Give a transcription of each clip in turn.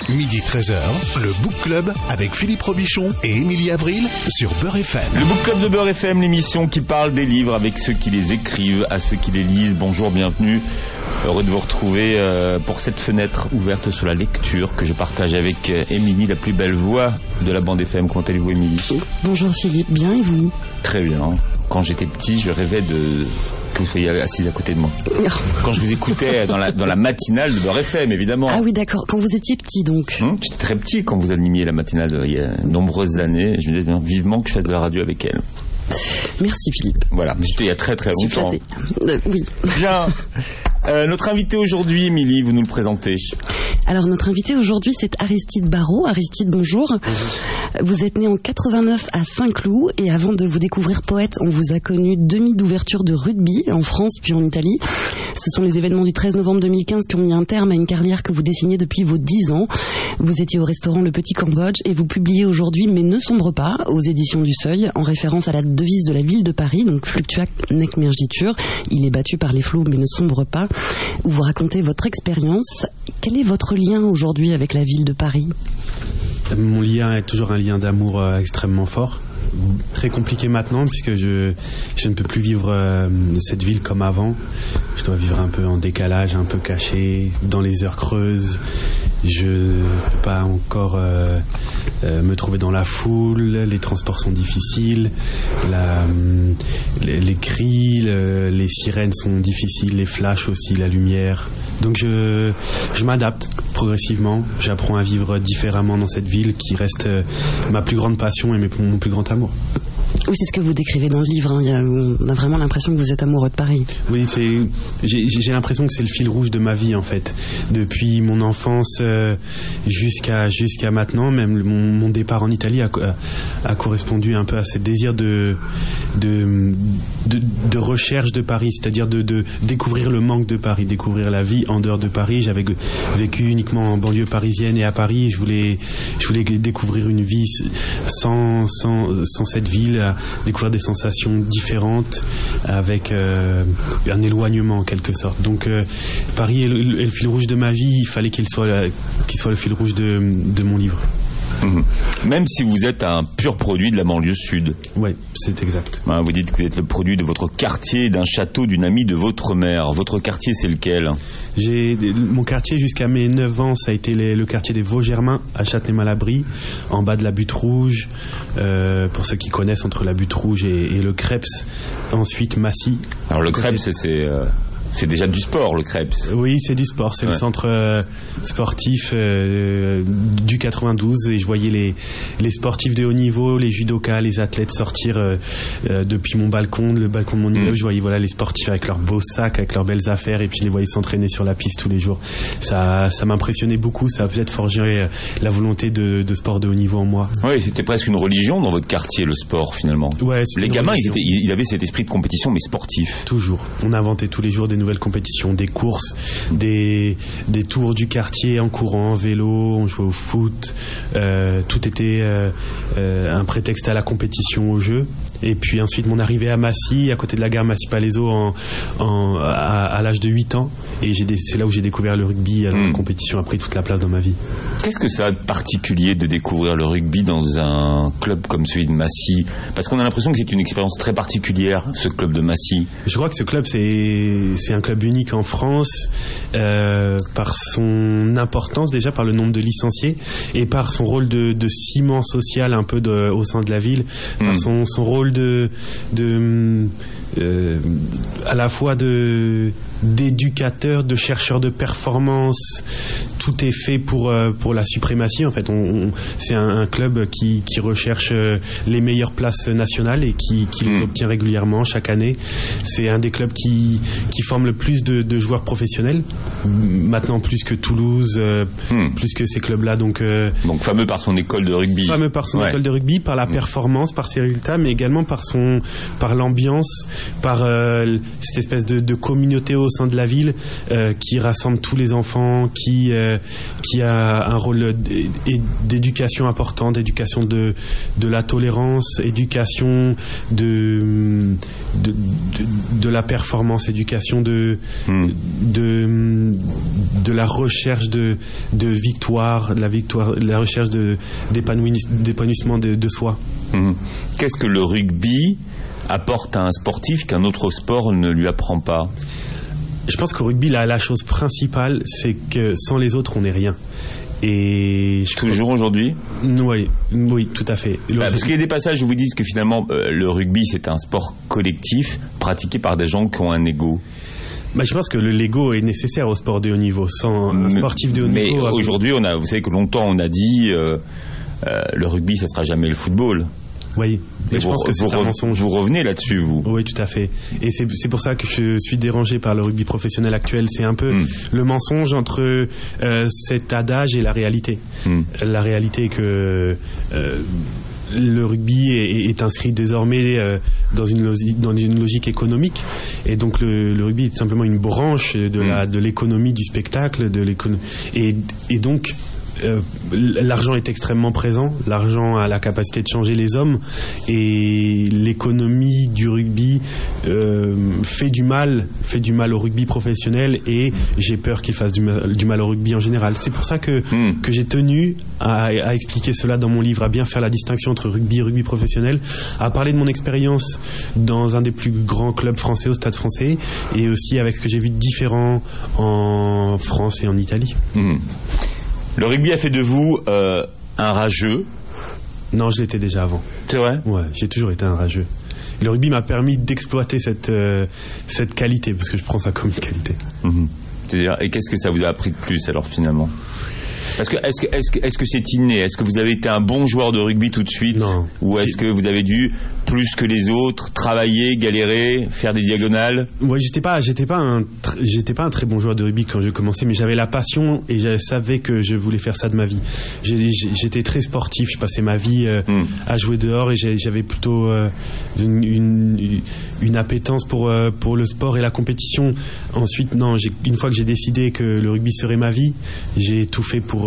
Midi 13h, le Book Club avec Philippe Robichon et Émilie Avril sur Beurre FM. Le Book Club de Beurre FM, l'émission qui parle des livres avec ceux qui les écrivent, à ceux qui les lisent. Bonjour, bienvenue. Heureux de vous retrouver pour cette fenêtre ouverte sur la lecture que je partage avec Émilie, la plus belle voix de la bande FM. Comment allez-vous, Émilie ? Bonjour Philippe, bien et vous ? Très bien. Quand j'étais petit, je rêvais que vous soyez assise à côté de moi. Quand je vous écoutais dans la matinale de Beurre FM, évidemment. Ah oui, d'accord. Quand vous étiez petit, donc. J'étais très petit quand vous animiez la matinale il y a de nombreuses années. Je me disais vivement que je fasse de la radio avec elle. Merci Philippe. Voilà, mais c'était il y a très très longtemps. Oui. Bien. Notre invité aujourd'hui, Émilie, vous nous le présentez. Alors notre invité aujourd'hui, c'est Aristide Barrault. Aristide, bonjour. Bonjour. Vous êtes né en 89 à Saint-Cloud et avant de vous découvrir poète, on vous a connu demi d'ouverture de rugby en France puis en Italie. Ce sont les événements du 13 novembre 2015 qui ont mis un terme à une carrière que vous dessinez depuis vos 10 ans. Vous étiez au restaurant Le Petit Cambodge et vous publiez aujourd'hui Mais ne sombre pas aux éditions du Seuil en référence à la devise de la ville de Paris, donc Fluctuac nec mergitur. Il est battu par les flots mais ne sombre pas. Où vous racontez votre expérience. Quel est votre lien aujourd'hui avec la ville de Paris ? Mon lien est toujours un lien d'amour extrêmement fort. Très compliqué maintenant puisque je ne peux plus vivre cette ville comme avant. Je dois vivre un peu en décalage, un peu caché, dans les heures creuses. Je ne peux pas encore me trouver dans la foule. Les transports sont difficiles. Les cris, les sirènes sont difficiles. Les flashs aussi, la lumière. Donc je m'adapte progressivement. J'apprends à vivre différemment dans cette ville qui reste ma plus grande passion et mon plus grand amour. Oui, c'est ce que vous décrivez dans le livre. On a vraiment l'impression que vous êtes amoureux de Paris. Oui, j'ai l'impression que c'est le fil rouge de ma vie en fait. Depuis mon enfance jusqu'à maintenant, même mon départ en Italie a correspondu un peu à ce désir de recherche de Paris, c'est-à-dire de découvrir le manque de Paris, découvrir la vie en dehors de Paris. J'avais vécu uniquement en banlieue parisienne et à Paris. Je voulais découvrir une vie sans cette ville, découvrir des sensations différentes avec un éloignement en quelque sorte. Donc Paris est le fil rouge de ma vie. Il fallait qu'il soit le fil rouge de mon livre. Même si vous êtes un pur produit de la banlieue sud. Oui, c'est exact. Vous dites que vous êtes le produit de votre quartier, d'un château, d'une amie de votre mère. Votre quartier, c'est lequel ? Mon quartier, jusqu'à mes 9 ans, ça a été le quartier des Vaux-Germains, à Châtenay-Malabry, en bas de la Butte Rouge. Pour ceux qui connaissent, entre la Butte Rouge et le Creps. Ensuite, Massy. Alors le Creps, c'est déjà du sport, le Creps. Oui, c'est du sport. C'est le centre sportif du 92. Et je voyais les sportifs de haut niveau, les judokas, les athlètes sortir depuis le balcon de mon immeuble. Je voyais les sportifs avec leurs beaux sacs, avec leurs belles affaires. Et puis je les voyais s'entraîner sur la piste tous les jours. Ça m'impressionnait beaucoup. Ça a peut-être forgé la volonté de sport de haut niveau en moi. Oui, c'était presque une religion dans votre quartier, le sport, finalement. Ouais, les gamins, ils avaient cet esprit de compétition, mais sportif. Toujours. On inventait tous les jours des nouvelles compétitions, des courses, des tours du quartier en courant, en vélo, on jouait au foot. Tout était un prétexte à la compétition, au jeu. Et puis ensuite mon arrivée à Massy, à côté de la gare Massy-Palaiseau à l'âge de 8 ans. Et c'est là où j'ai découvert le rugby. La compétition a pris toute la place dans ma vie. Qu'est-ce que ça a de particulier de découvrir le rugby dans un club comme celui de Massy ? Parce qu'on a l'impression que c'est une expérience très particulière, ce club de Massy. Je crois que ce club, c'est un club unique en France par son importance, déjà par le nombre de licenciés et par son rôle de ciment social un peu au sein de la ville, par son rôle à la fois d'éducateur, de chercheur de performance. Tout est fait pour la suprématie en fait. C'est un club qui recherche les meilleures places nationales et qui les obtient régulièrement chaque année. C'est un des clubs qui forme le plus de joueurs professionnels, maintenant plus que Toulouse, plus que ces clubs-là. Donc fameux par son école de rugby. Fameux par son école de rugby, par la performance, par ses résultats, mais également par l'ambiance, par cette espèce de communauté au sein de la ville qui rassemble tous les enfants, qui a un rôle d'éducation important, d'éducation de la tolérance, éducation de la performance, éducation de la recherche de victoire, la recherche d'épanouissement de soi. Qu'est-ce que le rugby apporte à un sportif qu'un autre sport ne lui apprend pas? Je pense qu'au rugby, la chose principale, c'est que sans les autres, on n'est rien. Et toujours aujourd'hui? Oui, tout à fait. Parce qu'il y a des passages où vous dites que finalement le rugby c'est un sport collectif pratiqué par des gens qui ont un ego. Je pense que l'ego est nécessaire au sport de haut niveau. Sans un sportif de haut niveau. Mais aujourd'hui, vous savez que longtemps on a dit le rugby ça sera jamais le football. Oui, et je pense que c'est un mensonge. Vous revenez là-dessus, vous? Oui, tout à fait. Et c'est pour ça que je suis dérangé par le rugby professionnel actuel. C'est un peu le mensonge entre cet adage et la réalité. La réalité est que le rugby est inscrit désormais dans une logique économique, et donc le rugby est simplement une branche de l'économie du spectacle, et donc l'argent est extrêmement présent, l'argent a la capacité de changer les hommes, et l'économie du rugby fait du mal au rugby professionnel, et j'ai peur qu'il fasse du mal au rugby en général. C'est pour ça que j'ai tenu à expliquer cela dans mon livre, à bien faire la distinction entre rugby et rugby professionnel, à parler de mon expérience dans un des plus grands clubs français, au Stade Français, et aussi avec ce que j'ai vu de différent en France et en Italie. Le rugby a fait de vous un rageux? Non, je l'étais déjà avant. C'est vrai? Ouais, j'ai toujours été un rageux. Le rugby m'a permis d'exploiter cette qualité, parce que je prends ça comme une qualité. C'est-à-dire, et qu'est-ce que ça vous a appris de plus alors finalement? Parce que est-ce que c'est inné? Est-ce que vous avez été un bon joueur de rugby tout de suite? Non. Ou est-ce que vous avez dû plus que les autres travailler, galérer, faire des diagonales? Ouais, j'étais pas un très bon joueur de rugby quand j'ai commencé, mais j'avais la passion et je savais que je voulais faire ça de ma vie. J'étais très sportif, je passais ma vie à jouer dehors, et j'avais plutôt une appétence pour le sport et la compétition. Ensuite, non, une fois que j'ai décidé que le rugby serait ma vie, j'ai tout fait pour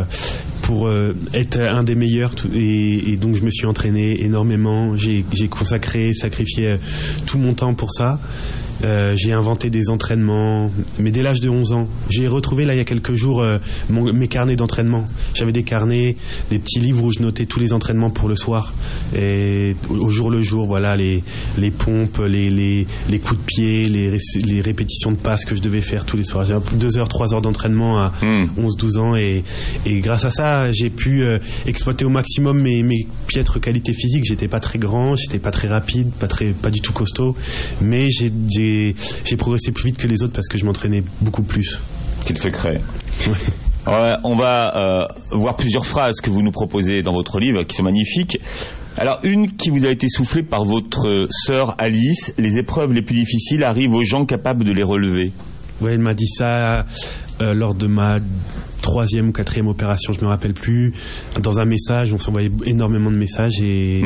être un des meilleurs, et donc je me suis entraîné énormément, j'ai sacrifié tout mon temps pour ça. J'ai inventé des entraînements, mais dès l'âge de 11 ans. J'ai retrouvé là il y a quelques jours mes carnets d'entraînement. J'avais des carnets, des petits livres où je notais tous les entraînements pour le soir, et au jour le jour, voilà, les pompes, les coups de pied, les répétitions de passes que je devais faire tous les soirs. J'ai 2 heures, 3 heures d'entraînement à 11-12 ans, et grâce à ça j'ai pu exploiter au maximum mes piètres qualités physiques. J'étais pas très grand, j'étais pas très rapide, pas du tout costaud, mais j'ai progressé plus vite que les autres parce que je m'entraînais beaucoup plus. C'est le secret. On va voir plusieurs phrases que vous nous proposez dans votre livre qui sont magnifiques. Alors, une qui vous a été soufflée par votre sœur Alice: les épreuves les plus difficiles arrivent aux gens capables de les relever. Oui, elle m'a dit ça lors de ma 3e ou 4e opération, je me rappelle plus. Dans un message, on s'envoyait énormément de messages, et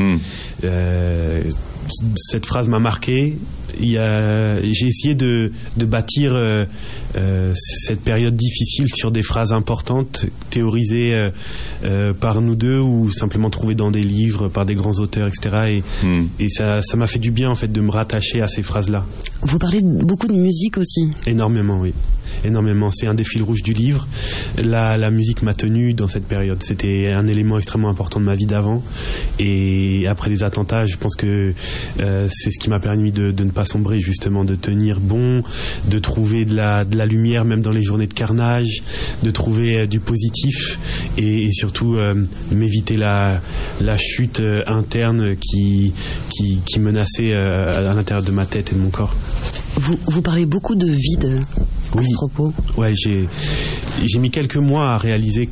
cette phrase m'a marqué. J'ai essayé de bâtir cette période difficile sur des phrases importantes, théorisées par nous deux, ou simplement trouvées dans des livres par des grands auteurs, etc. Et ça m'a fait du bien, en fait, de me rattacher à ces phrases-là. Vous parlez beaucoup de musique aussi? Énormément, oui. Énormément. C'est un des fils rouges du livre. La musique m'a tenu dans cette période. C'était un élément extrêmement important de ma vie d'avant. Et après les attentats, je pense que c'est ce qui m'a permis de ne pas sombrer, justement, de tenir bon, de trouver de la lumière même dans les journées de carnage, de trouver du positif, et surtout m'éviter la chute interne qui menaçait à l'intérieur de ma tête et de mon corps. Vous parlez beaucoup de vide à ce propos. Ouais, j'ai mis quelques mois à réaliser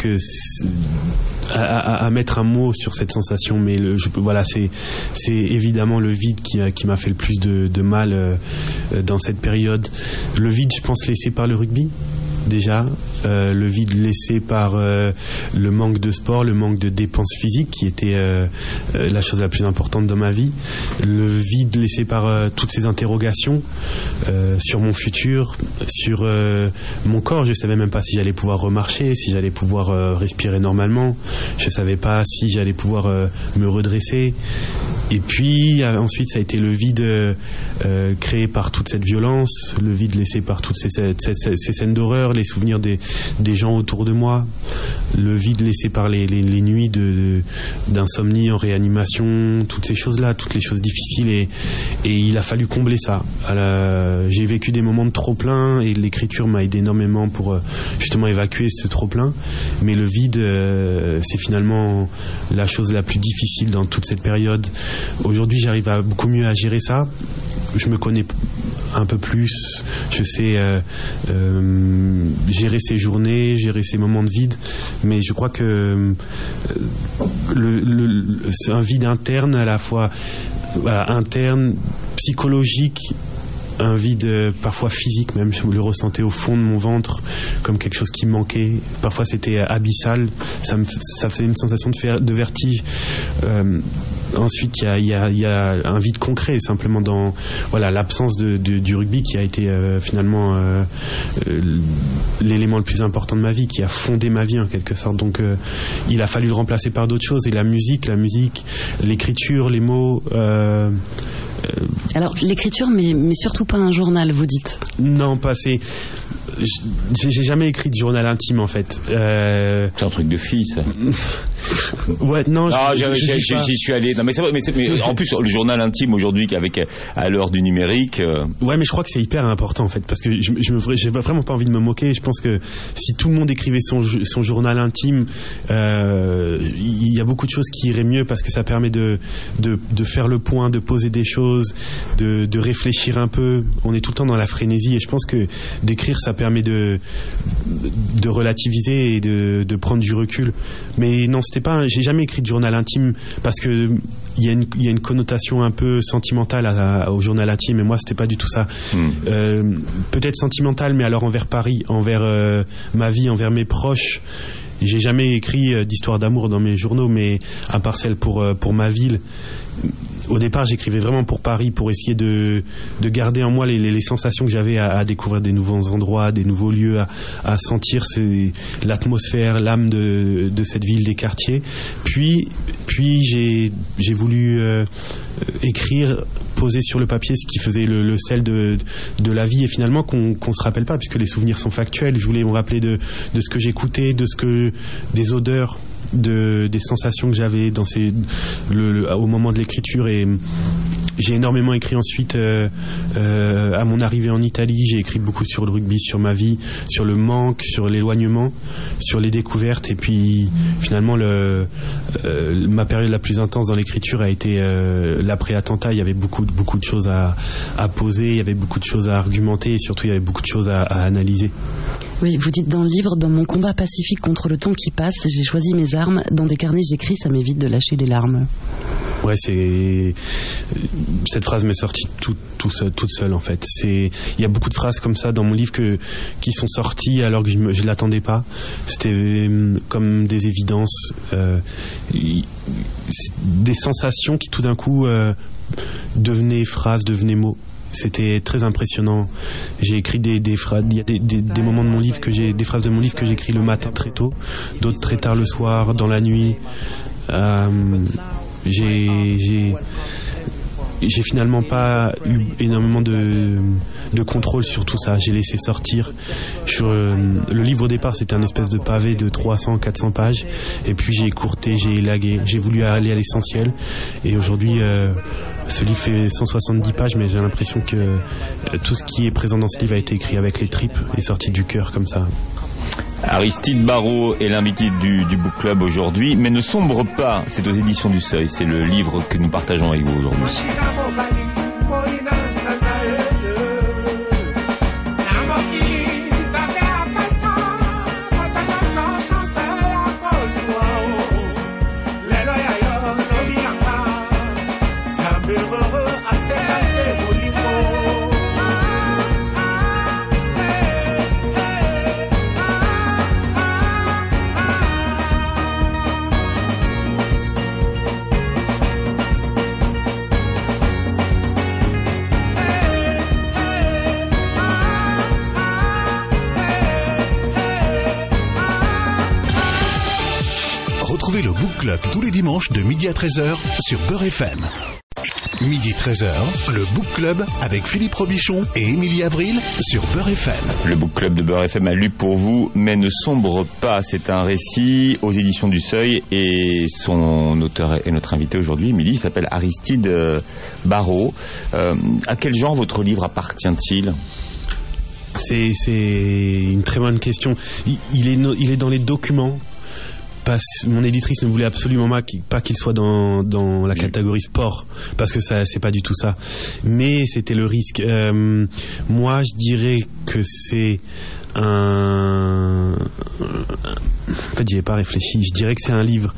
à mettre un mot sur cette sensation, mais c'est évidemment le vide qui m'a fait le plus de mal dans cette période. Le vide, je pense, laissé par le rugby. déjà, le vide laissé par le manque de sport, le manque de dépenses physiques qui était la chose la plus importante dans ma vie, le vide laissé par toutes ces interrogations sur mon futur, sur mon corps. Je savais même pas si j'allais pouvoir remarcher, si j'allais pouvoir respirer normalement, je savais pas si j'allais pouvoir me redresser. Et puis ensuite ça a été le vide créé par toute cette violence, le vide laissé par toutes ces scènes d'horreur, les souvenirs des gens autour de moi, le vide laissé par les nuits d'insomnie en réanimation, toutes ces choses-là, toutes les choses difficiles, et il a fallu combler ça. J'ai vécu des moments de trop-plein et l'écriture m'a aidé énormément pour justement évacuer ce trop-plein, mais le vide c'est finalement la chose la plus difficile dans toute cette période. Aujourd'hui j'arrive à beaucoup mieux à gérer ça, je me connais un peu plus, je sais gérer ces journées, gérer ces moments de vide, mais je crois que c'est un vide interne à la fois, interne, psychologique, un vide parfois physique même, je le ressentais au fond de mon ventre comme quelque chose qui manquait, parfois c'était abyssal, ça faisait une sensation de vertige. Ensuite, il y a un vide concret, simplement dans l'absence du rugby qui a été finalement l'élément le plus important de ma vie, qui a fondé ma vie en quelque sorte. Donc, il a fallu le remplacer par d'autres choses. Et la musique, l'écriture, les mots. Alors, l'écriture, mais surtout pas un journal, vous dites? Non, pas assez. J'ai jamais écrit de journal intime en fait. C'est un truc de fille ça. Ouais, non, j'y suis allé. Non, mais c'est vrai, mais en plus le journal intime aujourd'hui, à l'heure du numérique. Ouais, mais je crois que c'est hyper important en fait, parce que j'ai vraiment pas envie de me moquer. Je pense que si tout le monde écrivait son journal intime, il y a beaucoup de choses qui iraient mieux, parce que ça permet de faire le point, de poser des choses, de réfléchir un peu. On est tout le temps dans la frénésie, et je pense que d'écrire ça permet de relativiser et de prendre du recul. Mais non, j'ai jamais écrit de journal intime, parce que il y a une connotation un peu sentimentale au journal intime, et moi c'était pas du tout ça. Peut-être sentimental, mais alors envers Paris, envers ma vie, envers mes proches. J'ai jamais écrit d'histoire d'amour dans mes journaux, mais à part celle pour ma ville. Au départ, j'écrivais vraiment pour Paris, pour essayer de garder en moi les sensations que j'avais à découvrir des nouveaux endroits, des nouveaux lieux, à sentir l'atmosphère, l'âme de cette ville, des quartiers. Puis j'ai voulu écrire, poser sur le papier ce qui faisait le sel de la vie, et finalement qu'on se rappelle pas, puisque les souvenirs sont factuels. Je voulais me rappeler de ce que j'écoutais, des odeurs, des sensations que j'avais au moment de l'écriture. Et j'ai énormément écrit ensuite à mon arrivée en Italie. J'ai écrit beaucoup sur le rugby, sur ma vie, sur le manque, sur l'éloignement, sur les découvertes. Et puis finalement ma période la plus intense dans l'écriture a été l'après-attentat. Il y avait beaucoup de choses à poser, il y avait beaucoup de choses à argumenter, et surtout il y avait beaucoup de choses à analyser. Oui, vous dites dans le livre, dans mon combat pacifique contre le temps qui passe, j'ai choisi mes armes. Dans des carnets, j'écris, ça m'évite de lâcher des larmes. Ouais, cette phrase m'est sortie toute seule en fait. Il y a beaucoup de phrases comme ça dans mon livre qui sont sorties alors que je l'attendais pas. C'était comme des évidences, des sensations qui tout d'un coup devenaient phrases, devenaient mots. C'était très impressionnant. J'ai écrit des phrases. Il y a des moments de mon livre des phrases de mon livre que j'écris le matin très tôt, d'autres très tard le soir, dans la nuit. J'ai finalement pas eu énormément de contrôle sur tout ça. J'ai laissé sortir. Le livre au départ c'était un espèce de pavé de 300-400 pages, et puis j'ai écourté, j'ai élagué, j'ai voulu aller à l'essentiel, et aujourd'hui ce livre fait 170 pages, mais j'ai l'impression que tout ce qui est présent dans ce livre a été écrit avec les tripes et sorti du cœur comme ça. Aristide Barraud est l'invité du Book Club aujourd'hui, mais ne sombre pas, c'est aux éditions du Seuil, c'est le livre que nous partageons avec vous aujourd'hui. Retrouvez le Book Club tous les dimanches de midi à 13h sur Beurre FM. Midi 13h, le Book Club avec Philippe Robichon et Émilie Avril sur Beurre FM. Le Book Club de Beurre FM a lu pour vous, mais ne sombre pas. C'est un récit aux éditions du Seuil et son auteur est notre invité aujourd'hui, Émilie, il s'appelle Aristide Barrault. À quel genre votre livre appartient-il ? C'est une très bonne question. Il est dans les documents. Mon éditrice ne voulait absolument pas qu'il soit dans la catégorie sport, parce que ça, c'est pas du tout ça. Mais c'était le risque. Moi, je dirais que c'est en fait, j'y ai pas réfléchi. Je dirais que c'est un livre.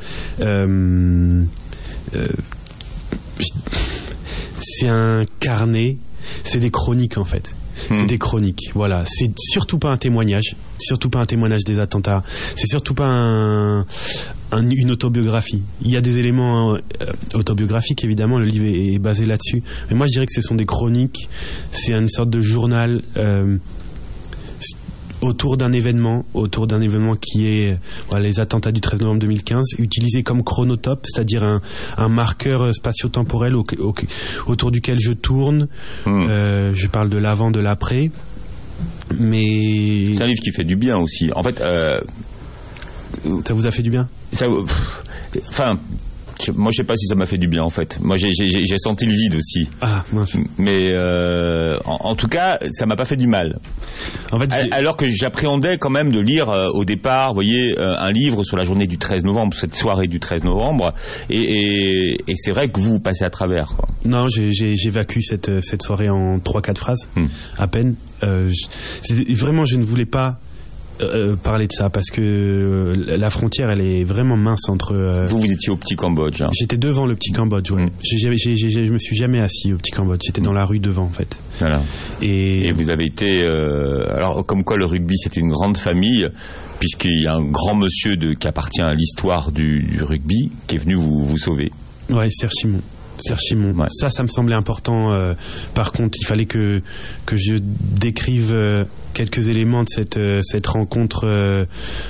C'est un carnet. C'est des chroniques en fait. C'est des chroniques, voilà. C'est surtout pas un témoignage des attentats. C'est surtout pas une autobiographie. Il y a des éléments autobiographiques, évidemment, le livre est basé là-dessus. Mais moi, je dirais que ce sont des chroniques. C'est une sorte de journal autour d'un événement qui est les attentats du 13 novembre 2015, utilisé comme chronotope, c'est-à-dire un marqueur spatio-temporel autour duquel je tourne. Je parle de l'avant, de l'après. Mais c'est un livre qui fait du bien aussi. En fait, ça vous a fait du bien ? Moi, je sais pas si ça m'a fait du bien en fait. Moi, j'ai senti le vide aussi. Ah mince. Mais en tout cas, ça m'a pas fait du mal. En fait, alors que j'appréhendais quand même de lire au départ, vous voyez, un livre sur la journée du 13 novembre, cette soirée du 13 novembre, et c'est vrai que vous passez à travers, quoi. Non, j'évacue cette soirée en 3-4 phrases, à peine. Vraiment, je ne voulais pas parler de ça parce que la frontière elle est vraiment mince entre vous étiez au Petit Cambodge, hein. J'étais devant le Petit Cambodge, ouais. Je me suis jamais assis au Petit Cambodge, j'étais dans la rue devant en fait. Voilà. Et vous avez été alors comme quoi le rugby c'était une grande famille, puisqu'il y a un grand monsieur qui appartient à l'histoire du rugby qui est venu vous sauver. Ouais, Serge Simon. Ouais. Ça me semblait important. Par contre, il fallait que je décrive quelques éléments de cette rencontre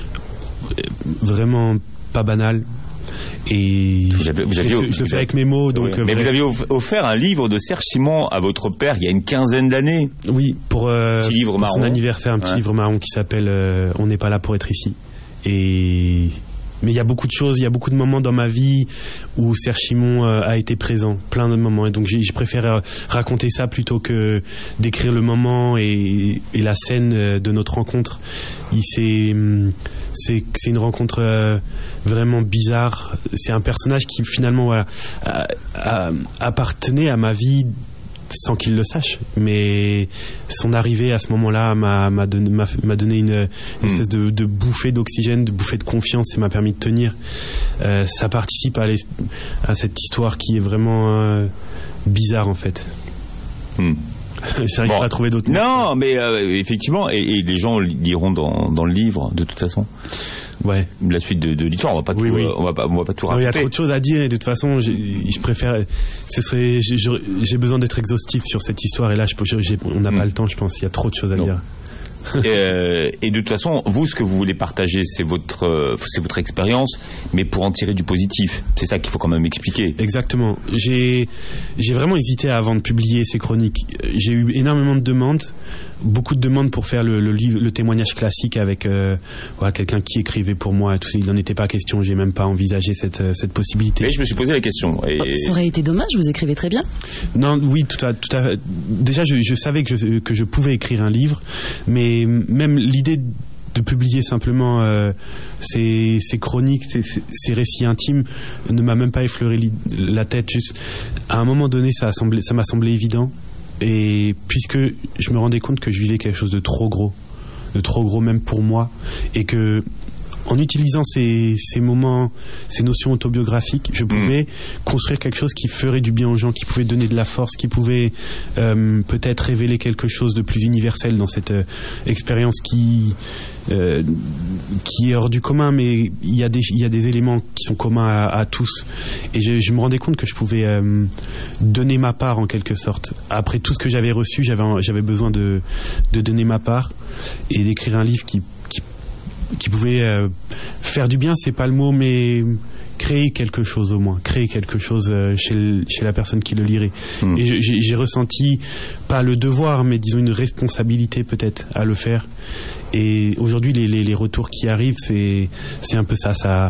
vraiment pas banale. Et je le fais avec mes mots. Donc, mais vous aviez offert un livre de Serge Simon à votre père il y a une quinzaine d'années. Oui, pour son anniversaire, un petit livre marron qui s'appelle On n'est pas là pour être ici. Mais il y a beaucoup de choses, il y a beaucoup de moments dans ma vie où Serge Simon a été présent, plein de moments. Et donc je préfère raconter ça plutôt que d'écrire le moment et la scène de notre rencontre. C'est une rencontre vraiment bizarre. C'est un personnage qui finalement appartenait à ma vie sans qu'il le sache, mais son arrivée à ce moment-là m'a donné une espèce de bouffée d'oxygène, de bouffée de confiance et m'a permis de tenir. Ça participe à cette histoire qui est vraiment bizarre en fait. J'arrive pas à trouver d'autres mots. Non, mais effectivement, et les gens liront dans le livre de toute façon. Ouais. La suite de l'histoire, on va pas tout, on va pas tout raconter. Il y a trop de choses à dire et de toute façon, je préfère. J'ai besoin d'être exhaustif sur cette histoire et là, on n'a pas le temps, je pense. Il y a trop de choses à dire. Et de toute façon, vous, ce que vous voulez partager, c'est votre expérience, mais pour en tirer du positif. C'est ça qu'il faut quand même expliquer. Exactement. J'ai vraiment hésité avant de publier ces chroniques. J'ai eu énormément de demandes, beaucoup de demandes pour faire le témoignage classique avec quelqu'un qui écrivait pour moi et tout ça. Il n'en était pas question. J'ai même pas envisagé cette possibilité. Mais je me suis posé la question. Ça aurait été dommage. Vous écrivez très bien. Non, oui, tout à fait. Déjà, je savais que je pouvais écrire un livre, mais même l'idée de publier simplement ces chroniques, ces récits intimes ne m'a même pas effleuré la tête. Juste, à un moment donné, ça m'a semblé évident. Et puisque je me rendais compte que je vivais quelque chose de trop gros même pour moi, et que en utilisant ces moments, ces notions autobiographiques, je pouvais construire quelque chose qui ferait du bien aux gens, qui pouvait donner de la force, qui pouvait peut-être révéler quelque chose de plus universel dans cette expérience qui est hors du commun, mais il y a des éléments qui sont communs à tous. Et je me rendais compte que je pouvais donner ma part en quelque sorte. Après tout ce que j'avais reçu, j'avais besoin de donner ma part et d'écrire un livre qui faire du bien, c'est pas le mot, mais créer quelque chose au moins, créer quelque chose chez la personne qui le lirait. Et j'ai ressenti, pas le devoir, mais disons une responsabilité peut-être à le faire. Et aujourd'hui, les retours qui arrivent, c'est un peu ça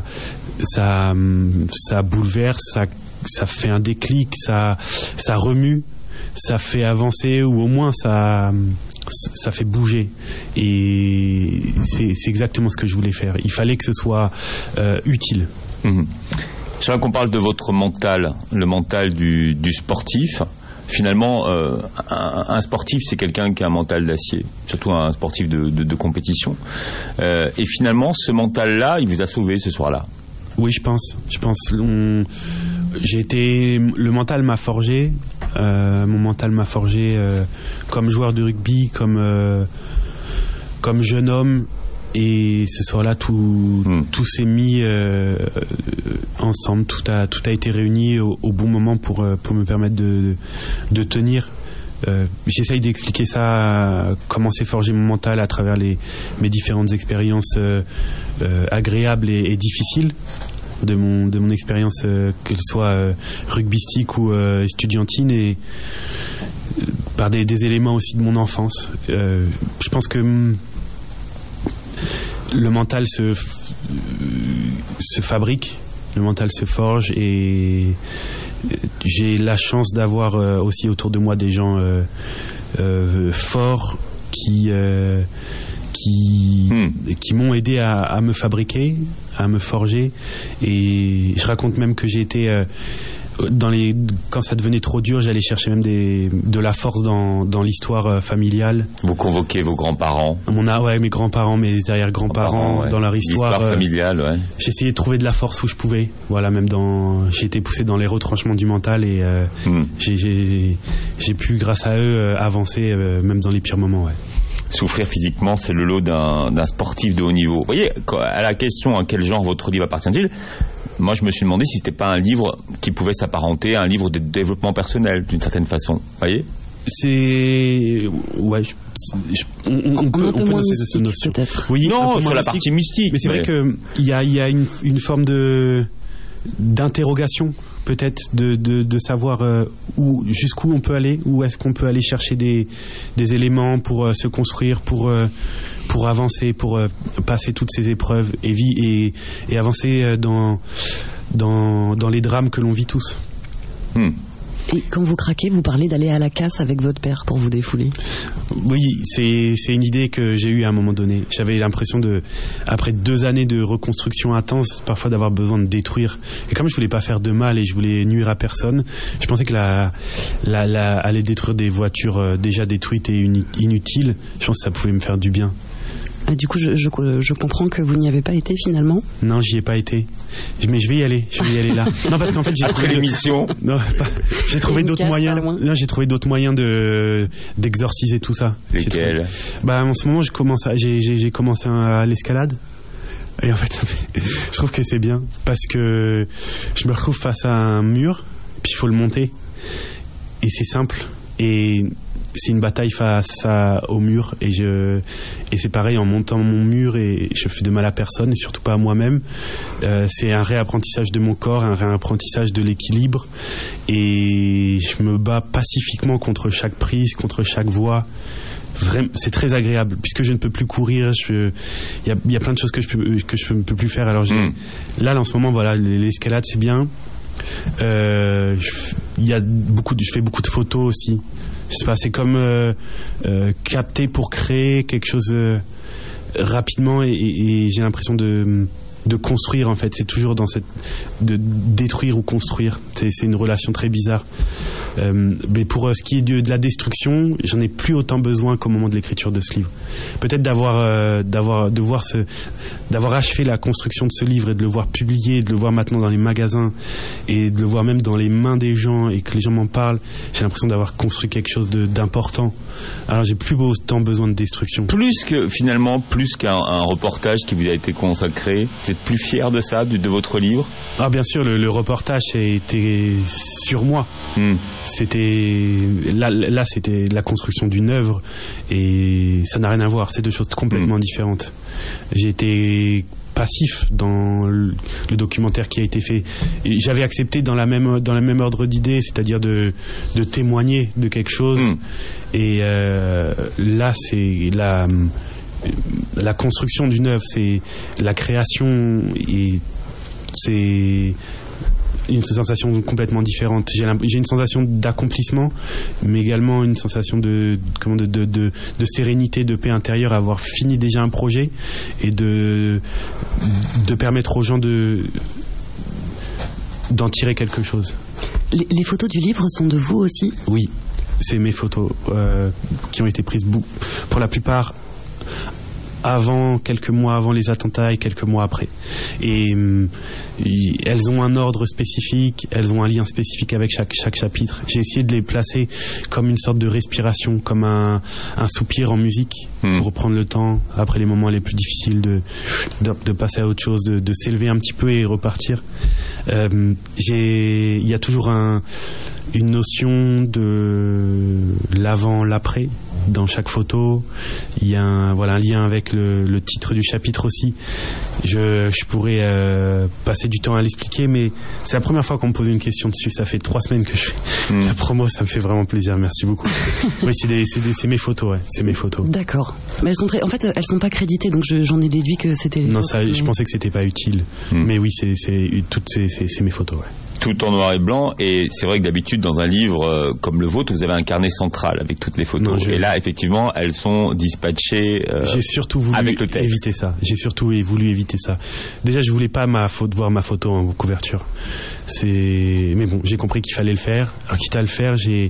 bouleverse, ça fait un déclic, ça remue, ça fait avancer, ou au moins ça fait bouger. Et c'est exactement ce que je voulais faire. Il fallait que ce soit utile. J'aimerais qu'on parle de votre mental, le mental du sportif. Finalement, un sportif, c'est quelqu'un qui a un mental d'acier, surtout un sportif de compétition. Et finalement, ce mental-là, il vous a sauvé ce soir-là. Oui, je pense. Le mental m'a forgé. Mon mental m'a forgé comme joueur de rugby, comme jeune homme. Et ce soir-là, tout s'est mis ensemble, tout a été réuni au bon moment pour me permettre de tenir. J'essaye d'expliquer ça, comment s'est forgé mon mental à travers mes différentes expériences agréables et difficiles de mon expérience, qu'elle soit rugbystique ou estudiantine, et par des éléments aussi de mon enfance. Je pense que le mental se fabrique, le mental se forge, et j'ai la chance d'avoir aussi autour de moi des gens forts qui m'ont aidé à me fabriquer, à me forger. Et je raconte même que j'ai été quand ça devenait trop dur, j'allais chercher même de la force dans l'histoire familiale. Vous convoquez vos grands-parents? Mes grands-parents, mes arrière-grands-parents, dans leur histoire familiale, ouais. J'ai essayé de trouver de la force où je pouvais. Voilà, même j'ai été poussé dans les retranchements du mental, et j'ai pu, grâce à eux, avancer même dans les pires moments, ouais. Souffrir physiquement, c'est le lot d'un sportif de haut niveau. Vous voyez, à la question à quel genre votre livre appartient-il, moi je me suis demandé si c'était pas un livre qui pouvait s'apparenter à un livre de développement personnel d'une certaine façon. Vous voyez, on peut lancer cette notion. Peut-être. Oui, non, sur la partie mystique. Mais c'est vrai que il y a une forme d'interrogation, peut-être, de savoir jusqu'où on peut aller, où est-ce qu'on peut aller chercher des éléments pour se construire, pour avancer, pour passer toutes ces épreuves et avancer dans les drames que l'on vit tous. Et quand vous craquez, vous parlez d'aller à la casse avec votre père pour vous défouler. Oui, c'est une idée que j'ai eue à un moment donné. J'avais l'impression après 2 années de reconstruction intense, parfois d'avoir besoin de détruire. Et comme je voulais pas faire de mal et je voulais nuire à personne, je pensais que aller détruire des voitures déjà détruites et inutiles, je pense que ça pouvait me faire du bien. Ah, du coup, je comprends que vous n'y avez pas été finalement. Non, j'y ai pas été. Mais je vais y aller là. Non, parce qu'en fait, après l'émission. Non, j'ai trouvé d'autres moyens. Non, j'ai trouvé d'autres moyens d'exorciser tout ça. Lesquels? En ce moment, j'ai commencé à l'escalade. Et en fait, je trouve que c'est bien parce que je me retrouve face à un mur, puis il faut le monter. Et c'est simple. Et c'est une bataille face au mur, et c'est pareil, en montant mon mur, et je fais de mal à personne et surtout pas à moi-même. C'est un réapprentissage de mon corps, un réapprentissage de l'équilibre, et je me bats pacifiquement contre chaque prise, contre chaque voie. Vraiment, c'est très agréable puisque je ne peux plus courir. Il y a plein de choses que je ne peux plus faire. Alors là, en ce moment, voilà, l'escalade c'est bien. Je fais beaucoup de photos aussi. Je sais pas, c'est comme capter pour créer quelque chose rapidement, et j'ai l'impression de construire, en fait. C'est toujours dans de détruire ou construire. C'est une relation très bizarre. Mais pour ce qui est de la destruction, j'en ai plus autant besoin qu'au moment de l'écriture de ce livre. Peut-être d'avoir achevé la construction de ce livre et de le voir publié, de le voir maintenant dans les magasins et de le voir même dans les mains des gens et que les gens m'en parlent. J'ai l'impression d'avoir construit quelque chose d'important. Alors j'ai plus autant besoin de destruction. Plus qu'un reportage qui vous a été consacré. Vous êtes plus fier de ça, de votre livre? Ah, bien sûr, le reportage a été sur moi. Là, c'était la construction d'une œuvre et ça n'a rien à voir. C'est deux choses complètement différentes. J'ai été passif dans le documentaire qui a été fait. Et j'avais accepté dans la même ordre d'idée, c'est-à-dire de témoigner de quelque chose. Et là, c'est la construction d'une œuvre, c'est la création et c'est une sensation complètement différente. J'ai une sensation d'accomplissement, mais également une sensation de sérénité, de paix intérieure, à avoir fini déjà un projet et de permettre aux gens d'en tirer quelque chose. Les photos du livre sont de vous aussi ? Oui, c'est mes photos qui ont été prises pour la plupart quelques mois avant les attentats et quelques mois après. Et elles ont un ordre spécifique, elles ont un lien spécifique avec chaque chapitre. J'ai essayé de les placer comme une sorte de respiration, comme un soupir en musique, pour reprendre le temps, après les moments les plus difficiles, de passer à autre chose, de s'élever un petit peu et repartir. Il y a toujours une notion de l'avant, l'après dans chaque photo. Il y a un lien avec le titre du chapitre aussi. Je pourrais passer du temps à l'expliquer, mais c'est la première fois qu'on me pose une question dessus. Ça fait 3 semaines que je fais la promo, ça me fait vraiment plaisir. Merci beaucoup. Oui, c'est mes photos, ouais. C'est mes photos. D'accord. Mais elles sont pas créditées, donc j'en ai déduit que c'était. Non, je pensais que c'était pas utile. Mais oui, c'est mes photos, ouais. Tout en noir et blanc, et c'est vrai que d'habitude dans un livre comme le vôtre, vous avez un carnet central avec toutes les photos. Et là, effectivement, elles sont dispatchées j'ai surtout voulu avec le texte. Éviter ça. J'ai surtout voulu éviter ça. Déjà, je voulais pas voir ma photo en couverture. Mais bon, j'ai compris qu'il fallait le faire. Alors, quitte à le faire, j'ai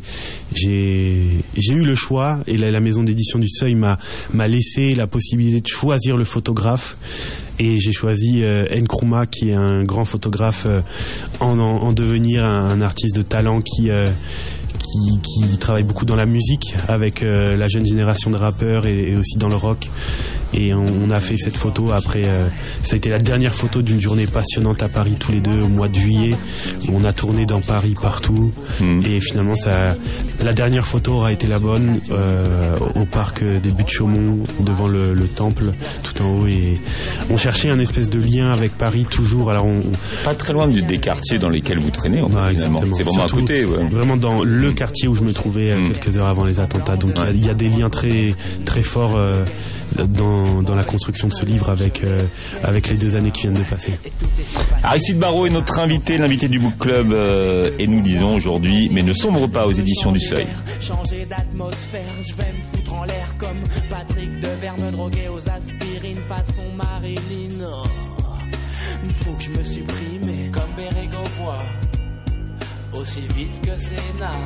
eu le choix, et la maison d'édition du Seuil m'a laissé la possibilité de choisir le photographe. Et j'ai choisi Nkrumah, qui est un grand photographe en devenir, un artiste de talent qui travaille beaucoup dans la musique avec la jeune génération de rappeurs et aussi dans le rock. Et on a fait cette photo après. Ça a été la dernière photo d'une journée passionnante à Paris, tous les deux, au mois de juillet, où on a tourné dans Paris partout. Et finalement, la dernière photo aura été la bonne, au parc des Buttes-Chaumont, devant le temple, tout en haut. Et on cherchait un espèce de lien avec Paris toujours. Alors pas très loin des quartiers dans lesquels vous traînez, en fait, finalement. C'est vraiment surtout, à côté. Ouais. Vraiment dans le quartier où je me trouvais quelques heures avant les attentats. Donc il y a des liens très, très forts dans la construction de ce livre avec les 2 années qui viennent de passer. Aristide Barraud est notre invité, l'invité du Book Club, et nous disons aujourd'hui, mais ne sombre pas aux éditions du Seuil. Changer d'atmosphère, je vais me foutre en l'air comme Patrick Devers, me droguer aux aspirines façon Marilyn. Faut que je me supprime comme Bérégovoy, aussi vite que Sénat.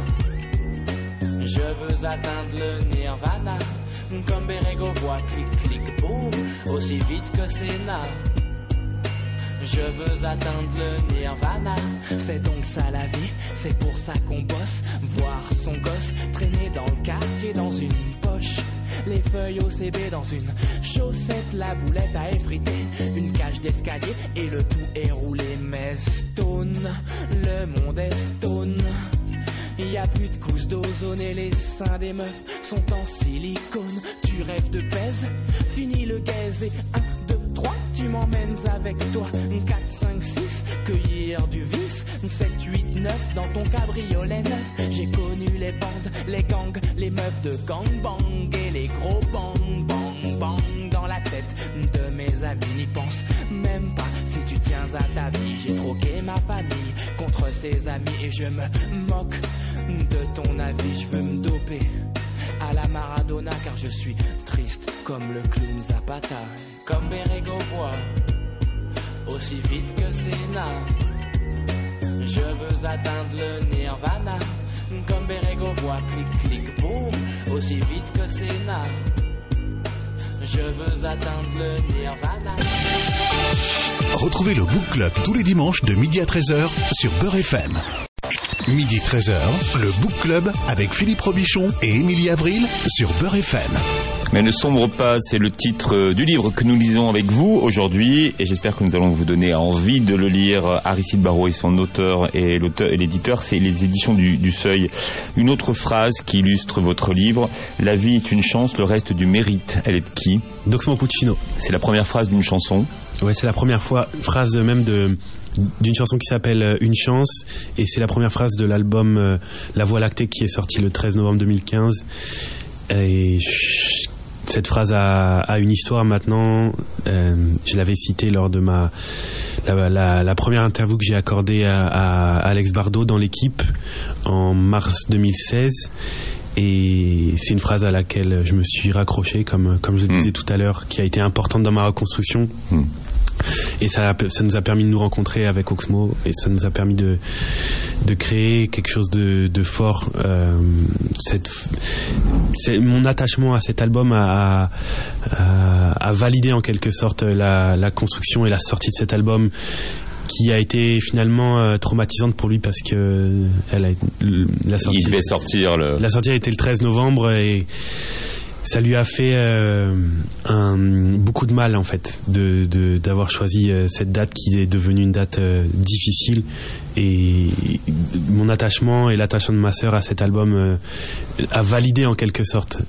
Je veux atteindre le Nirvana, comme Bérégovoy, clic clic boum, aussi vite que Sénat. Je veux atteindre le Nirvana, c'est donc ça la vie, c'est pour ça qu'on bosse. Voir son gosse traîner dans le quartier dans une poche, les feuilles OCB dans une chaussette, la boulette à effriter, une cage d'escalier et le tout est roulé. Mais stone, le monde est stone. Y a plus de couches d'ozone et les seins des meufs sont en silicone. Tu rêves de pèse, fini le gaze et 1, 2, 3, tu m'emmènes avec toi. 4, 5, 6, cueillir du vice. 7, 8, 9, dans ton cabriolet neuf. J'ai connu les bandes, les gangs, les meufs de gangbang et les gros bang, bang, bang dans la tête de mes amis. N'y pense même pas si tu tiens à ta vie. J'ai troqué ma famille contre ses amis et je me moque de ton avis. Je veux me doper à la Maradona car je suis triste comme le clown Zapata, comme Bérégovoy, aussi vite que Sénat. Je veux atteindre le Nirvana, comme Bérégovoy, clic clic boum, aussi vite que Sénat. Je veux atteindre le Nirvana. Retrouvez le Book Club tous les dimanches de midi à 13h sur Beurre FM. Midi 13h, le Book Club avec Philippe Robichon et Émilie Avril sur Beurre FM. Mais ne sombre pas, c'est le titre du livre que nous lisons avec vous aujourd'hui et j'espère que nous allons vous donner envie de le lire. Aristide Barraud est son auteur et l'éditeur, c'est les éditions du Seuil. Une autre phrase qui illustre votre livre: la vie est une chance, le reste du mérite. Elle est de qui? d'Oxmo Puccino. C'est la première phrase d'une chanson. Ouais, c'est la première phrase même d'une chanson qui s'appelle Une chance, et c'est la première phrase de l'album La Voie lactée qui est sorti le 13 novembre 2015. Et cette phrase a une histoire maintenant. Je l'avais citée lors de la première interview que j'ai accordée à Alex Bardot dans l'équipe en mars 2016. Et c'est une phrase à laquelle je me suis raccroché, comme je le disais tout à l'heure, qui a été importante dans ma reconstruction. Et ça nous a permis de nous rencontrer avec Oxmo, et ça nous a permis de créer quelque chose de fort. Mon attachement à cet album a validé en quelque sorte la construction et la sortie de cet album, qui a été finalement traumatisante pour lui parce que la sortie a été le 13 novembre et ça lui a fait beaucoup de mal en fait d'avoir choisi cette date qui est devenue une date difficile. Et mon attachement et l'attachement de ma sœur à cet album a validé en quelque sorte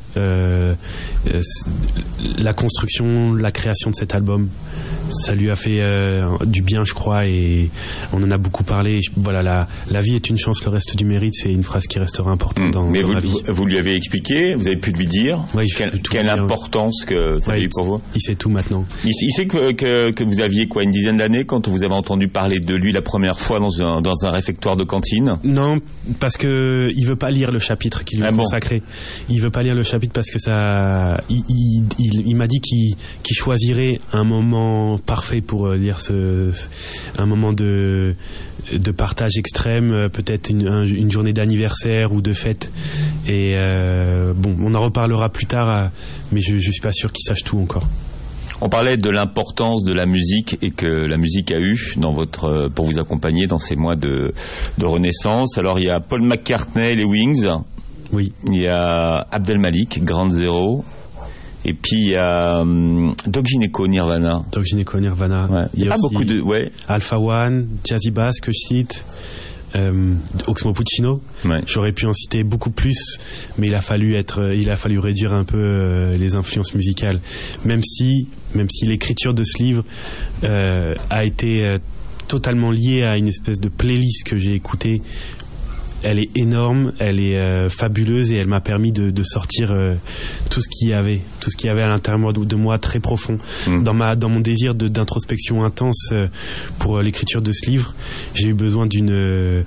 la construction, la création de cet album. Ça lui a fait du bien, je crois, et on en a beaucoup parlé. Voilà, la vie est une chance, le reste du mérite, c'est une phrase qui restera importante dans ma vie. Vous lui avez expliqué, vous avez pu lui dire quelle importance que ça a eu pour vous? Il sait tout maintenant. Il sait que vous aviez quoi, une dizaine d'années quand vous avez entendu parler de lui la première fois dans un réfectoire de cantine? Non, parce que il veut pas lire le chapitre qu'il lui a consacré. Il veut pas lire le chapitre parce que ça. Il m'a dit qu'il choisirait un moment parfait pour lire un moment de partage extrême, peut-être une journée d'anniversaire ou de fête. Et on en reparlera plus tard, mais je suis pas sûr qu'il sache tout encore. On parlait de l'importance de la musique et que la musique a eu pour vous accompagner dans ces mois de renaissance. Alors il y a Paul McCartney, les Wings. Oui. Il y a Abdel Malik, Ground Zero. Et puis il y a Doc Gynéco, Nirvana. Ouais. Il y a pas beaucoup de... Ouais. Alpha One, Jazzy Bass que je cite. Oxmo Puccino. Ouais. J'aurais pu en citer beaucoup plus, mais il a fallu réduire un peu les influences musicales. Même si l'écriture de ce livre a été totalement liée à une espèce de playlist que j'ai écoutée. Elle est énorme, elle est fabuleuse et elle m'a permis de sortir tout ce qu'il y avait à l'intérieur de moi très profond. Dans mon désir d'introspection intense pour l'écriture de ce livre, j'ai eu besoin de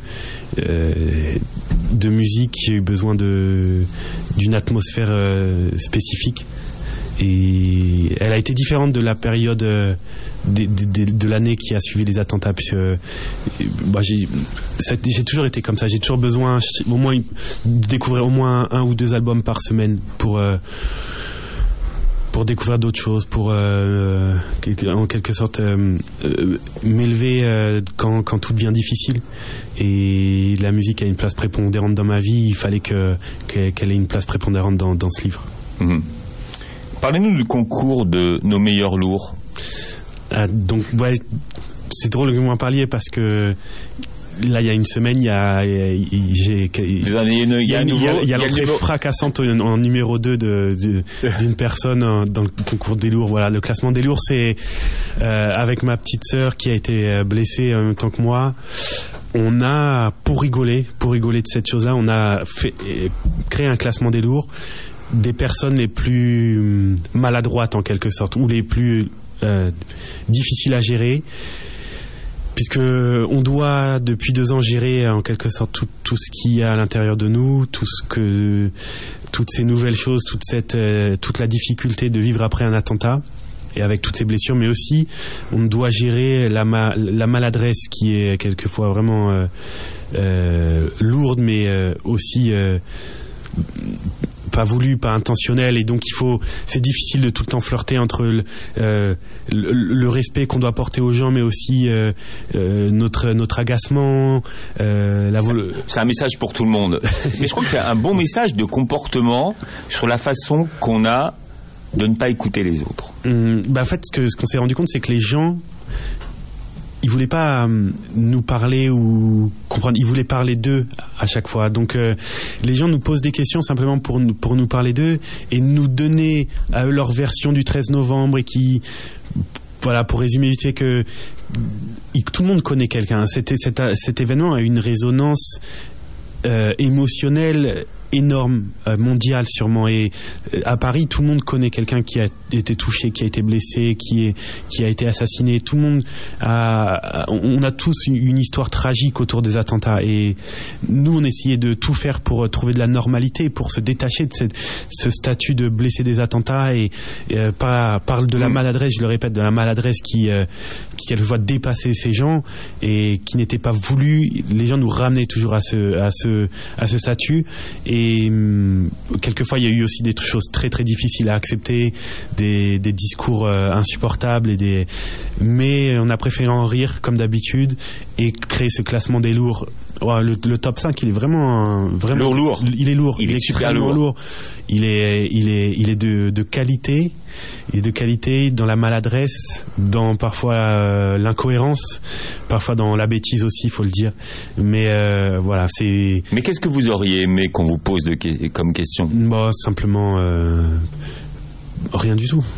musique, j'ai eu besoin d'une atmosphère spécifique. Et elle a été différente de la période de l'année qui a suivi les attentats, puisque j'ai toujours été comme ça. J'ai toujours besoin au moins de découvrir au moins un ou deux albums par semaine pour découvrir d'autres choses, pour en quelque sorte m'élever quand tout devient difficile. Et la musique a une place prépondérante dans ma vie. Il fallait qu'elle ait une place prépondérante dans ce livre. Parlez-nous du concours de nos meilleurs lourds. C'est drôle que vous m'en parliez parce que là, il y a une semaine, il y a l'entrée fracassante en numéro 2 d'une personne dans le concours des lourds. Voilà, le classement des lourds, c'est avec ma petite sœur qui a été blessée en même temps que moi. On a, pour rigoler de cette chose-là, on a créé un classement des lourds des personnes les plus maladroites en quelque sorte, ou les plus difficiles à gérer, puisque on doit depuis 2 ans gérer en quelque sorte tout ce qu'il y a à l'intérieur de nous, toutes ces nouvelles choses, toute la difficulté de vivre après un attentat et avec toutes ces blessures, mais aussi on doit gérer la maladresse qui est quelquefois vraiment lourde, mais aussi pas voulu, pas intentionnel, et donc c'est difficile de tout le temps flirter entre le respect qu'on doit porter aux gens, mais aussi notre agacement. C'est un message pour tout le monde. Mais je crois que c'est un bon message de comportement sur la façon qu'on a de ne pas écouter les autres? En fait, ce qu'on s'est rendu compte, c'est que les gens, ils voulaient pas nous parler ou comprendre, ils voulaient parler d'eux à chaque fois. Donc les gens nous posent des questions simplement pour nous parler d'eux et nous donner à eux leur version du 13 novembre et qui, voilà, pour résumer vite fait, que tout le monde connaît quelqu'un. Cet événement a une résonance émotionnelle énorme, mondiale sûrement, et à Paris tout le monde connaît quelqu'un qui a été touché, qui a été blessé, qui a été assassiné. Tout le monde on a tous une histoire tragique autour des attentats, et nous on essayait de tout faire pour trouver de la normalité, pour se détacher de ce statut de blessé des attentats, et parle de la maladresse, je le répète, de la maladresse qui quelquefois dépassait ces gens et qui n'était pas voulu. Les gens nous ramenaient toujours à ce statut, et quelquefois il y a eu aussi des choses très très difficiles à accepter, des discours insupportables, mais on a préféré en rire comme d'habitude et créer ce classement des lourds. Le top 5, il est vraiment lourd. Il est lourd, il est super lourd. Il est de qualité. Il est de qualité dans la maladresse, dans parfois l'incohérence, parfois dans la bêtise aussi, il faut le dire. Mais voilà, c'est. Mais qu'est-ce que vous auriez aimé qu'on vous pose comme question? Simplement rien du tout.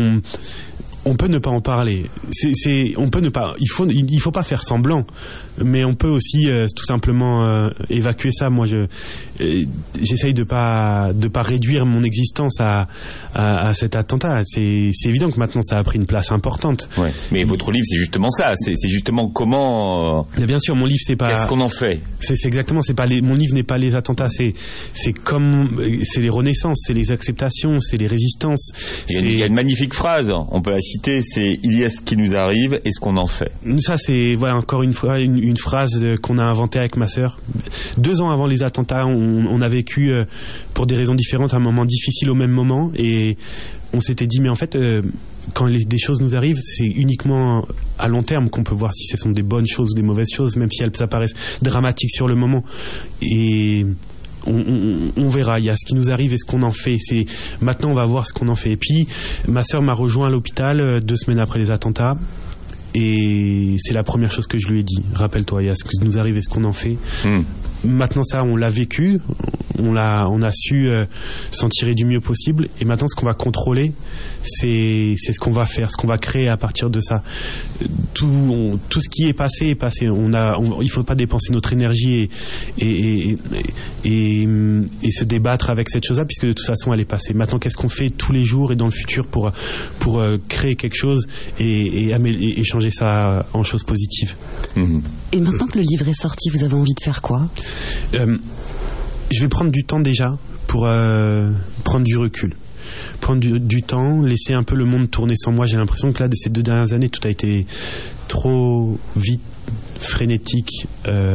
On peut ne pas en parler. On peut ne pas. Il faut pas faire semblant. Mais on peut aussi tout simplement évacuer ça. Moi, j'essaye de pas réduire mon existence à cet attentat. C'est évident que maintenant ça a pris une place importante. Ouais. Mais votre livre, c'est justement ça. C'est justement comment. Bien sûr, mon livre, c'est pas. Qu'est-ce qu'on en fait? C'est exactement. C'est pas mon livre n'est pas les attentats. C'est les renaissances, c'est les acceptations, c'est les résistances. Il y a une magnifique phrase. On peut la citer. C'est il y a ce qui nous arrive et ce qu'on en fait. Ça, c'est encore une fois une phrase qu'on a inventée avec ma sœur. 2 ans avant les attentats, on a vécu pour des raisons différentes un moment difficile au même moment, et on s'était dit mais en fait quand des choses nous arrivent, c'est uniquement à long terme qu'on peut voir si ce sont des bonnes choses ou des mauvaises choses, même si elles apparaissent dramatiques sur le moment. Et on verra, il y a ce qui nous arrive et ce qu'on en fait. Maintenant on va voir ce qu'on en fait. Et puis ma sœur m'a rejoint à l'hôpital 2 semaines après les attentats, et c'est la première chose que je lui ai dit. Rappelle-toi, il y a ce qui nous arrive et ce qu'on en fait. Maintenant ça, on l'a vécu, on a su s'en tirer du mieux possible, et maintenant ce qu'on va contrôler, c'est ce qu'on va faire, ce qu'on va créer à partir de ça. Tout ce qui est passé est passé. Il faut pas dépenser notre énergie et se débattre avec cette chose-là, puisque de toute façon elle est passée. Maintenant, qu'est-ce qu'on fait tous les jours et dans le futur pour créer quelque chose et changer ça en choses positives. Et maintenant que le livre est sorti, vous avez envie de faire quoi? Je vais prendre du temps déjà pour prendre du recul. Prendre du temps, laisser un peu le monde tourner sans moi. J'ai l'impression que là, de ces 2 dernières années, tout a été trop vite, frénétique.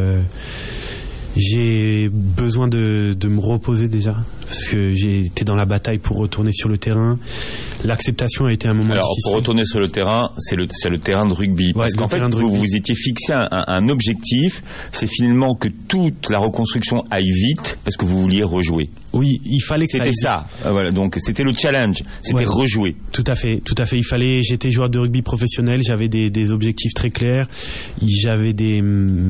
J'ai besoin de me reposer déjà, parce que j'ai été dans la bataille pour retourner sur le terrain. L'acceptation a été un moment difficile. Alors, pour retourner sur le terrain, c'est le terrain de rugby. Parce qu'en fait, vous vous étiez fixé un objectif, c'est finalement que toute la reconstruction aille vite, parce que vous vouliez rejouer. Oui, il fallait que c'était ça. Voilà, donc c'était le challenge, c'était rejouer. Tout à fait. J'étais joueur de rugby professionnel, j'avais des objectifs très clairs, j'avais des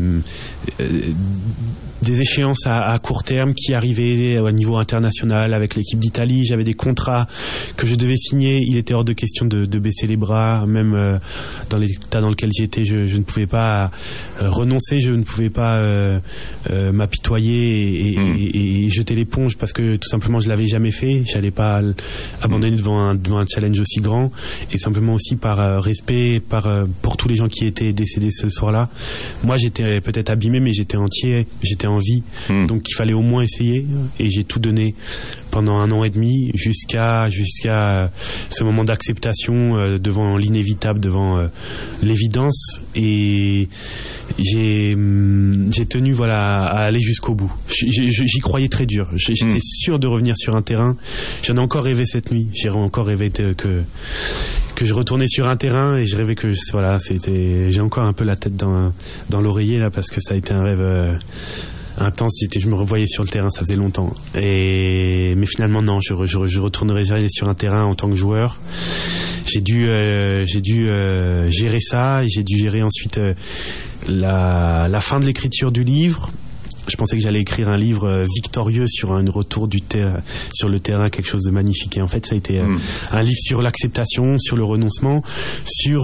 échéances à court terme qui arrivaient au niveau international avec l'équipe d'Italie. J'avais des contrats que je devais signer. Il était hors de question de baisser les bras, même dans l'état dans lequel j'étais, je ne pouvais pas renoncer, je ne pouvais pas m'apitoyer et jeter l'éponge, parce que tout simplement je l'avais jamais fait. J'allais pas abandonner devant un challenge aussi grand, et simplement aussi par respect pour tous les gens qui étaient décédés ce soir-là. Moi, j'étais peut-être abîmé, mais j'étais entier, j'étais en vie. Donc il fallait au moins essayer, et j'ai tout donné pendant 1 an et demi jusqu'à ce moment d'acceptation devant l'inévitable, devant l'évidence, et j'ai tenu à aller jusqu'au bout. J'y croyais très dur. J'étais sûr de revenir sur un terrain. J'en ai encore rêvé cette nuit. J'ai encore rêvé que je retournais sur un terrain, et je rêvais que j'ai encore un peu la tête dans l'oreiller là, parce que ça a été un rêve intense. Je me revoyais sur le terrain, ça faisait longtemps. Mais finalement, non, je retournerai jamais sur un terrain en tant que joueur. J'ai dû gérer ça, et j'ai dû gérer ensuite la fin de l'écriture du livre. Je pensais que j'allais écrire un livre victorieux sur un retour sur le terrain, quelque chose de magnifique. Et en fait, ça a été un livre sur l'acceptation, sur le renoncement, sur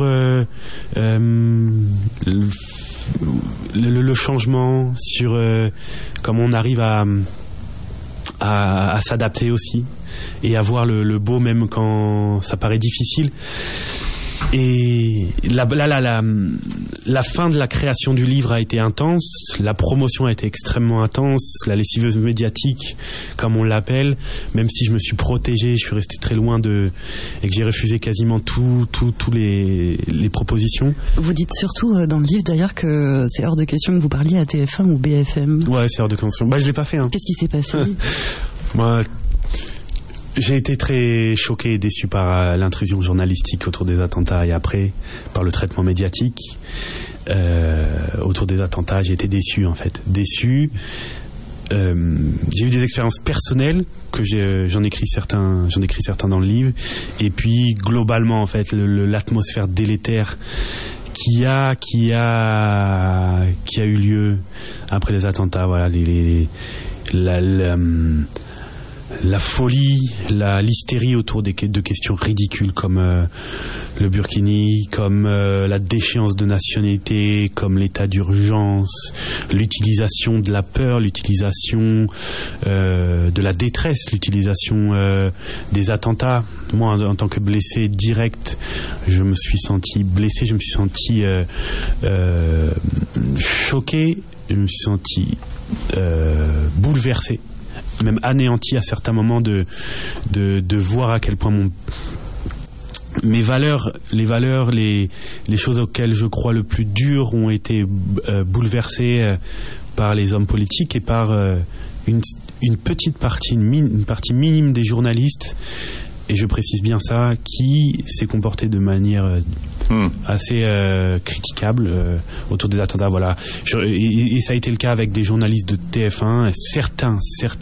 le changement, sur comment on arrive à s'adapter aussi et à voir le beau même quand ça paraît difficile. Et la fin de la création du livre a été intense, la promotion a été extrêmement intense, la lessiveuse médiatique, comme on l'appelle, même si je me suis protégé, je suis resté très loin et que j'ai refusé quasiment tous les propositions. Vous dites surtout dans le livre d'ailleurs que c'est hors de question que vous parliez à TF1 ou BFM. Ouais, c'est hors de question. Je l'ai pas fait. Qu'est-ce qui s'est passé? Moi, j'ai été très choqué et déçu par l'intrusion journalistique autour des attentats et après, par le traitement médiatique autour des attentats. J'ai été déçu en fait. Déçu. J'ai eu des expériences personnelles que j'en écris certains dans le livre. Et puis globalement en fait, l'atmosphère délétère qui a eu lieu après les attentats. Voilà, la folie, l'hystérie autour de questions ridicules comme le burkini, comme la déchéance de nationalité, comme l'état d'urgence, l'utilisation de la peur, l'utilisation de la détresse, l'utilisation des attentats. Moi, en tant que blessé direct, je me suis senti blessé, je me suis senti choqué, je me suis senti bouleversé, même anéanti à certains moments de voir à quel point mes valeurs, les choses auxquelles je crois le plus dur ont été bouleversées par les hommes politiques et par une petite partie, une partie minime des journalistes, et je précise bien ça, qui s'est comporté de manière assez critiquable autour des attentats. Voilà. Et ça a été le cas avec des journalistes de TF1, certains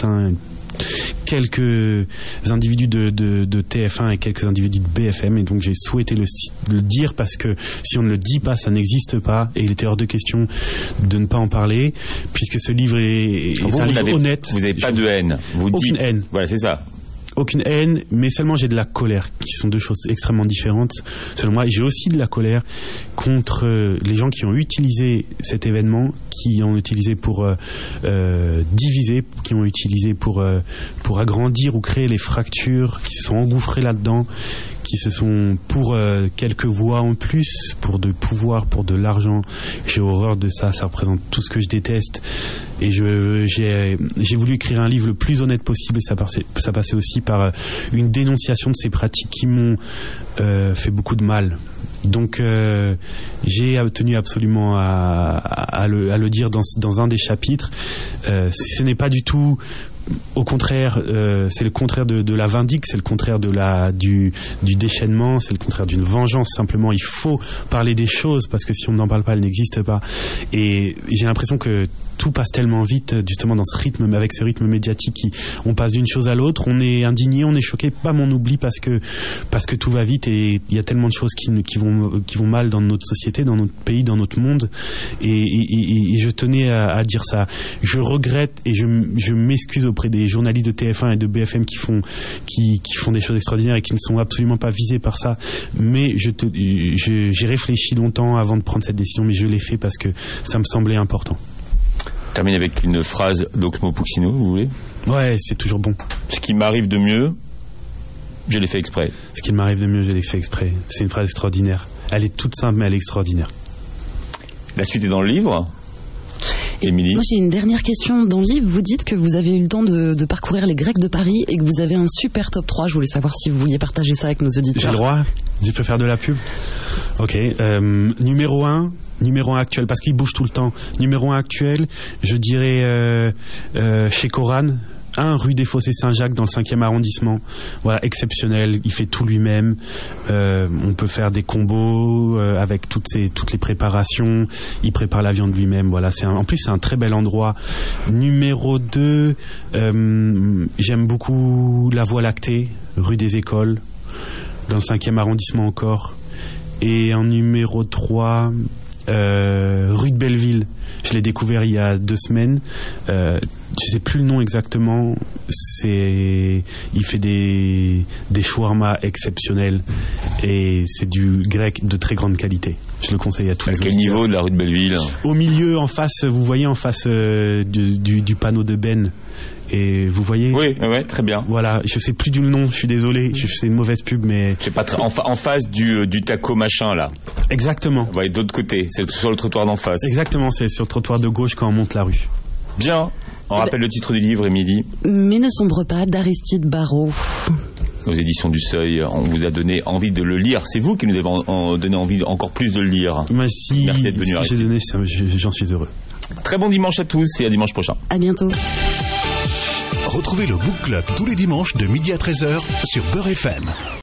quelques individus de TF1 et quelques individus de BFM, et donc j'ai souhaité le dire parce que si on ne le dit pas, ça n'existe pas, et il était hors de question de ne pas en parler, puisque ce livre est un livre honnête. Vous n'avez pas de haine. Aucune haine. Voilà, c'est ça. Aucune haine, mais seulement j'ai de la colère, qui sont deux choses extrêmement différentes selon moi. Et j'ai aussi de la colère contre les gens qui ont utilisé cet événement, qui ont utilisé pour diviser, qui ont utilisé pour agrandir ou créer les fractures, qui se sont engouffrés là-dedans, qui se sont pour quelques voix en plus, pour de pouvoir, pour de l'argent. J'ai horreur de ça, ça représente tout ce que je déteste. Et j'ai voulu écrire un livre le plus honnête possible, et ça passait aussi par une dénonciation de ces pratiques qui m'ont fait beaucoup de mal. Donc j'ai tenu absolument à le dire dans un des chapitres. Ce n'est pas du tout, au contraire, c'est le contraire de la vindicte, c'est le contraire du déchaînement, c'est le contraire d'une vengeance. Simplement, il faut parler des choses, parce que si on n'en parle pas, elles n'existent pas. Et j'ai l'impression que tout passe tellement vite, justement, dans ce rythme, avec ce rythme médiatique, on passe d'une chose à l'autre, on est indigné, on est choqué, pas on oublie parce que tout va vite, et il y a tellement de choses qui vont mal dans notre société, dans notre pays, dans notre monde, et je tenais à dire ça. Je regrette et je m'excuse auprès des journalistes de TF1 et de BFM qui font des choses extraordinaires et qui ne sont absolument pas visés par ça, mais j'ai réfléchi longtemps avant de prendre cette décision, mais je l'ai fait parce que ça me semblait important. Je termine avec une phrase d'Oxmo Puccino, vous voulez? Ouais, c'est toujours bon. Ce qui m'arrive de mieux, je l'ai fait exprès. Ce qui m'arrive de mieux, je l'ai fait exprès. C'est une phrase extraordinaire. Elle est toute simple, mais elle est extraordinaire. La suite est dans le livre. Émilie. Moi, j'ai une dernière question. Dans le livre, vous dites que vous avez eu le temps de parcourir les Grecs de Paris et que vous avez un super top 3. Je voulais savoir si vous vouliez partager ça avec nos auditeurs. J'ai le droit? Je peux faire de la pub? Ok. Numéro 1 actuel, parce qu'il bouge tout le temps. Numéro 1 actuel, je dirais chez Koran, rue des Fossés Saint-Jacques dans le 5e arrondissement. Voilà, exceptionnel, il fait tout lui-même. On peut faire des combos avec toutes les préparations. Il prépare la viande lui-même. Voilà, en plus c'est un très bel endroit. Numéro 2, j'aime beaucoup la Voie lactée, rue des Écoles, dans le 5e arrondissement encore. Et en numéro 3, rue de Belleville. Je l'ai découvert il y a 2 semaines. Je sais plus le nom exactement. Il fait des shawarma exceptionnels et c'est du grec de très grande qualité. Je le conseille à tous. À quel niveau de la rue de Belleville? Au milieu, en face, vous voyez en face du panneau de Ben. Et vous voyez? Oui, ouais, très bien. Voilà, je sais plus du nom, je suis désolé, c'est une mauvaise pub, mais... C'est pas en face du taco machin, là. Exactement. Ouais, de l'autre côté, c'est sur le trottoir d'en face. Exactement, c'est sur le trottoir de gauche quand on monte la rue. Bien. On rappelle le titre du livre, Émilie. Mais ne sombre pas, d'Aristide Barrault. Aux éditions du Seuil, on vous a donné envie de le lire. C'est vous qui nous avez donné envie encore plus de le lire. Merci d'être venu. Si j'ai donné, j'en suis heureux. Très bon dimanche à tous et à dimanche prochain. À bientôt. Retrouvez le Book Club tous les dimanches de midi à 13h sur Beurre FM.